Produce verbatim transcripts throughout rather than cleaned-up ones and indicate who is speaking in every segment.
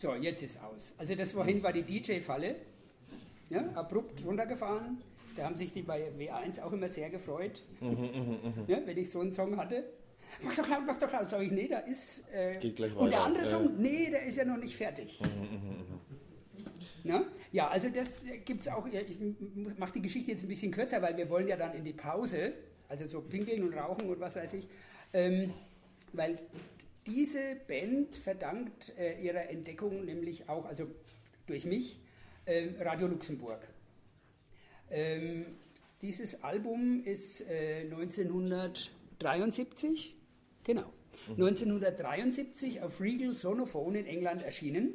Speaker 1: So, jetzt ist aus. Also das vorhin war die D J-Falle, ja, abrupt runtergefahren. Da haben sich die bei W eins auch immer sehr gefreut, ja, wenn ich so einen Song hatte. Mach doch laut, mach doch laut. Sag ich, nee, da ist... Äh,
Speaker 2: Geht gleich weiter.
Speaker 1: Und der andere Song, nee, der ist ja noch nicht fertig. Na? Ja, also das gibt es auch, ich mache die Geschichte jetzt ein bisschen kürzer, weil wir wollen ja dann in die Pause, also so pinkeln und rauchen und was weiß ich, ähm, weil diese Band verdankt äh, ihrer Entdeckung nämlich auch, also durch mich, äh, Radio Luxemburg. Ähm, dieses Album ist äh, neunzehnhundertdreiundsiebzig, genau, mhm. neunzehnhundertdreiundsiebzig auf Regal Sonophone in England erschienen.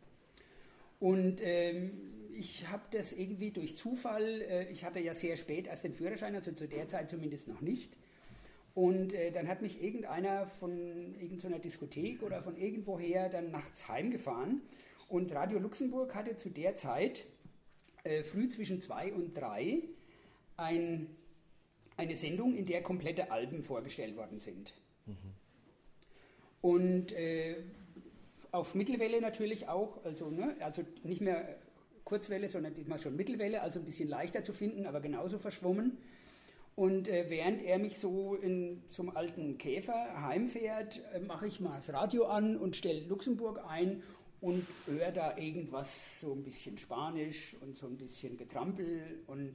Speaker 1: Und ähm, ich habe das irgendwie durch Zufall, äh, ich hatte ja sehr spät erst den Führerschein, also zu der Zeit zumindest noch nicht. Und äh, dann hat mich irgendeiner von irgendeiner Diskothek oder von irgendwoher dann nachts heimgefahren. Und Radio Luxemburg hatte zu der Zeit äh, früh zwischen zwei und drei ein, eine Sendung, in der komplette Alben vorgestellt worden sind. Mhm. Und äh, auf Mittelwelle natürlich auch, also, ne, also nicht mehr Kurzwelle, sondern diesmal schon Mittelwelle, also ein bisschen leichter zu finden, aber genauso verschwommen. Und äh, während er mich so in, zum alten Käfer heimfährt, äh, mache ich mal das Radio an und stelle Luxemburg ein und höre da irgendwas, so ein bisschen Spanisch und so ein bisschen Getrampel. Und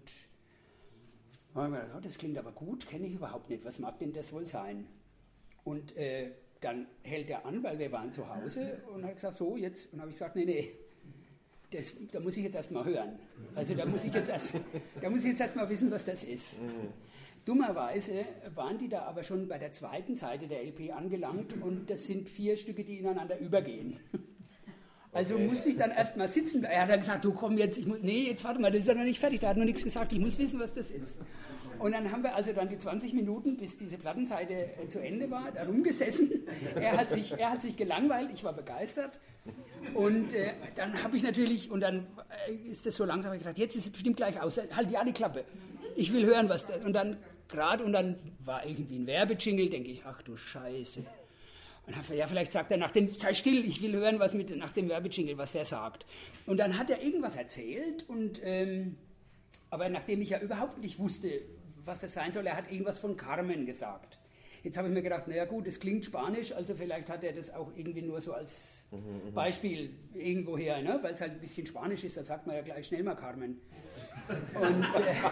Speaker 1: da habe ich mir gedacht, oh, das klingt aber gut, kenne ich überhaupt nicht, was mag denn das wohl sein? Und äh, dann hält er an, weil wir waren zu Hause und hat gesagt, so jetzt, und habe ich gesagt, nee, nee, das, da muss ich jetzt erst mal hören. Also da muss ich jetzt erst, da muss ich jetzt erst mal wissen, was das ist. Dummerweise waren die da aber schon bei der zweiten Seite der L P angelangt und das sind vier Stücke, die ineinander übergehen. Also okay. musste ich dann erst mal sitzen. Er hat dann gesagt, du komm jetzt, ich muss, nee, jetzt warte mal, das ist ja noch nicht fertig, da hat noch nichts gesagt, ich muss wissen, was das ist. Und dann haben wir also dann die zwanzig Minuten, bis diese Plattenseite äh, zu Ende war, da rumgesessen. Er hat sich, er hat sich gelangweilt, ich war begeistert. Und äh, dann habe ich natürlich, und dann äh, ist das so langsam, hab ich gedacht, jetzt ist es bestimmt gleich aus, halt ja die Klappe. Ich will hören, was das, und dann gerade, und dann war irgendwie ein Werbejingle, denke ich, ach du Scheiße. Und dann, ja, vielleicht sagt er nach dem, sei still, ich will hören, was mit, nach dem Werbejingle, was der sagt. Und dann hat er irgendwas erzählt, und, ähm, aber nachdem ich ja überhaupt nicht wusste, was das sein soll, er hat irgendwas von Carmen gesagt. Jetzt habe ich mir gedacht, naja gut, es klingt Spanisch, also vielleicht hat er das auch irgendwie nur so als mhm, Beispiel irgendwoher, ne? Weil es halt ein bisschen Spanisch ist, da sagt man ja gleich schnell mal Carmen. Und,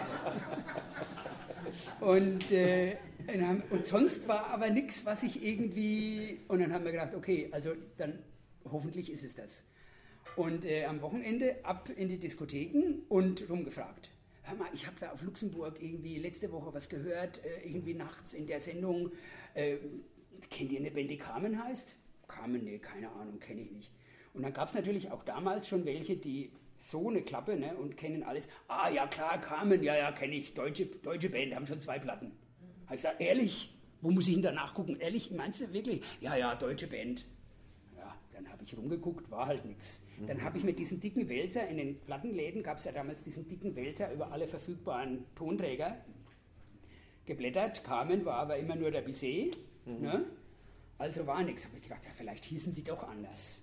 Speaker 1: äh, und, äh, und sonst war aber nichts, was ich irgendwie... Und dann haben wir gedacht, okay, also dann hoffentlich ist es das. Und äh, am Wochenende ab in die Diskotheken und rumgefragt. Hör mal, ich habe da auf Luxemburg irgendwie letzte Woche was gehört, äh, irgendwie nachts in der Sendung. Äh, kennt ihr eine Band, die Carmen heißt? Carmen, nee, keine Ahnung, kenne ich nicht. Und dann gab es natürlich auch damals schon welche, die so eine Klappe, ne, und kennen alles. Ah ja, klar, Carmen, ja, ja, kenne ich. Deutsche, deutsche Band, haben schon zwei Platten. Habe ich gesagt, ehrlich? Wo muss ich denn da nachgucken? Ehrlich, meinst du wirklich? Ja, ja, deutsche Band. Ja, dann habe ich rumgeguckt, war halt nichts. Dann habe ich mit diesem dicken Wälzer, in den Plattenläden gab es ja damals diesen dicken Wälzer über alle verfügbaren Tonträger, geblättert. Carmen war aber immer nur der Bizet, mhm. ne? Also war nichts. Habe ich gedacht, ja, vielleicht hießen die doch anders.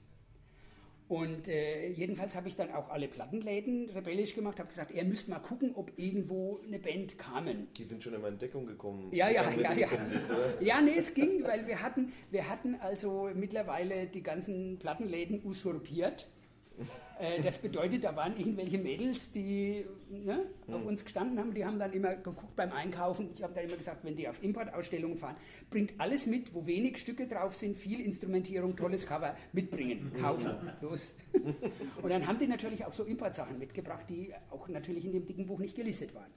Speaker 1: Und äh, jedenfalls habe ich dann auch alle Plattenläden rebellisch gemacht, habe gesagt, ihr müsst mal gucken, ob irgendwo eine Band Carmen.
Speaker 2: Die sind schon immer in Deckung gekommen.
Speaker 1: Ja, ja, ja, ja. Ist, ja, nee, es ging, weil wir hatten, wir hatten also mittlerweile die ganzen Plattenläden usurpiert. Das bedeutet, da waren irgendwelche Mädels, die ne, auf uns gestanden haben, die haben dann immer geguckt beim Einkaufen. Ich habe dann immer gesagt, wenn die auf Importausstellungen fahren, bringt alles mit, wo wenig Stücke drauf sind, viel Instrumentierung, tolles Cover, mitbringen, kaufen, los. Und dann haben die natürlich auch so Importsachen mitgebracht, die auch natürlich in dem dicken Buch nicht gelistet waren.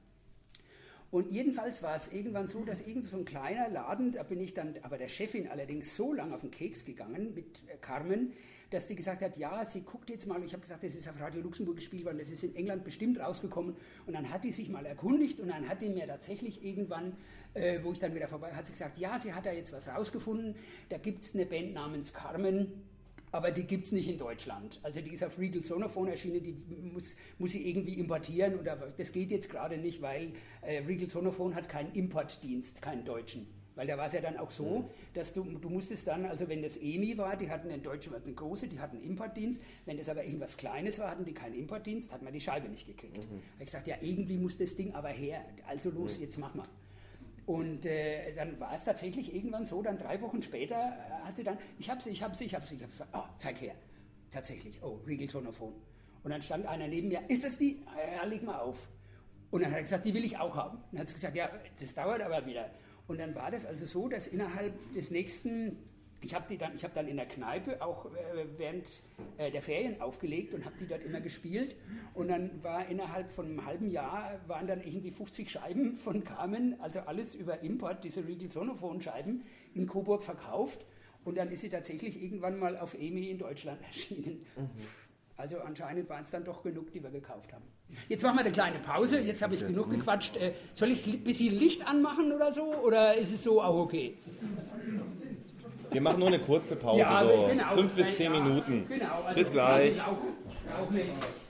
Speaker 1: Und jedenfalls war es irgendwann so, dass irgend so ein kleiner Laden, da bin ich dann, aber der Chefin allerdings so lange auf den Keks gegangen mit Carmen, dass die gesagt hat, ja, sie guckt jetzt mal, ich habe gesagt, das ist auf Radio Luxemburg gespielt worden, das ist in England bestimmt rausgekommen, und dann hat die sich mal erkundigt und dann hat die mir tatsächlich irgendwann, äh, wo ich dann wieder vorbei, hat sie gesagt, ja, sie hat da jetzt was rausgefunden, da gibt es eine Band namens Carmen, aber die gibt es nicht in Deutschland. Also die ist auf Regal Sonophone erschienen, die muss, muss sie irgendwie importieren, und das geht jetzt gerade nicht, weil äh, Regal Sonophone hat keinen Importdienst, keinen deutschen. Weil da war es ja dann auch so, mhm. dass du, du musstest dann, also wenn das E M I war, die hatten in Deutschland eine große, die hatten einen Importdienst. Wenn das aber irgendwas Kleines war, hatten die keinen Importdienst, hat man die Scheibe nicht gekriegt. Mhm. Da habe ich gesagt, ja, irgendwie muss das Ding aber her. Also los, mhm. jetzt mach mal. Und äh, dann war es tatsächlich irgendwann so, dann drei Wochen später äh, hat sie dann, ich habe sie, ich habe sie, ich habe sie, ich habe gesagt, oh, zeig her. Tatsächlich, oh, Regal Sonophone. Und dann stand einer neben mir, ist das die? Ja, leg mal auf. Und dann hat er gesagt, die will ich auch haben. Dann hat sie gesagt, ja, das dauert aber wieder. Und dann war das also so, dass innerhalb des nächsten, ich habe dann, ich habe dann in der Kneipe auch äh, während äh, der Ferien aufgelegt und habe die dort immer gespielt. Und dann war innerhalb von einem halben Jahr, waren dann irgendwie fünfzig Scheiben von Carmen, also alles über Import, diese Regal Sonophone-Scheiben, in Coburg verkauft. Und dann ist sie tatsächlich irgendwann mal auf E M I in Deutschland erschienen. Mhm. Also anscheinend waren es dann doch genug, die wir gekauft haben. Jetzt machen wir eine kleine Pause. Jetzt habe ich genug gequatscht. Äh, soll ich ein bisschen Licht anmachen oder so? Oder ist es so auch okay?
Speaker 2: Wir machen nur eine kurze Pause, ja, so genau, fünf bis zehn ja, Minuten. Genau, also bis gleich. Auch, auch